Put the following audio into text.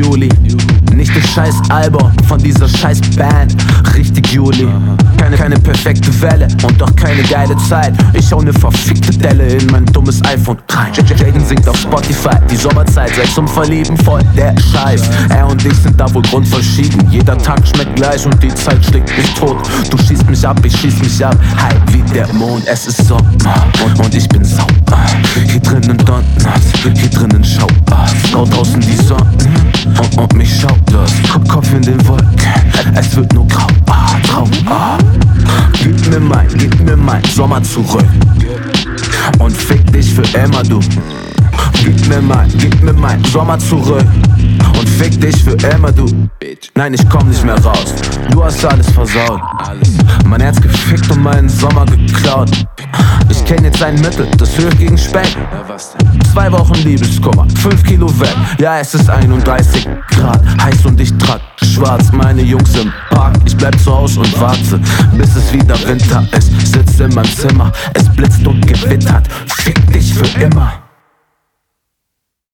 Juli. Nicht das scheiß Album von dieser scheiß Band. Richtig Juli. Keine perfekte Welle und auch keine geile Zeit. Ich schau ne verfickte Delle in mein dummes iPhone 3. Jaden singt auf Spotify, die Sommerzeit sei zum Verlieben voll der Scheiß. Er und ich sind da wohl grundverschieden. Jeder Tag schmeckt gleich und die Zeit schlägt mich tot. Du schießt mich ab, ich schieß mich ab. High wie der Mond, es ist Sommer und ich bin sauber. Hier drinnen donnert, hier drinnen schaut Frau draußen die Sonne und mich schaut das. Kopf in den Wolken, es wird nur grau. Traum. Gib mir mein Sommer zurück und fick dich für immer, du. Gib mir mein Sommer zurück und fick dich für immer, du. Nein, ich komm nicht mehr raus, du hast alles versaut. Mein Herz gefickt und meinen Sommer geklaut. Ich kenn jetzt ein Mittel, das hilft gegen Speck. 2 Wochen Liebeskummer, 5 Kilo weg. Ja, es ist 31 Grad, heiß und ich trag schwarz. Meine Jungs im Park, ich bleib zu Hause und warte, bis es wieder Winter ist. Sitz in meinem Zimmer, es blitzt und gewittert. Fick dich für immer.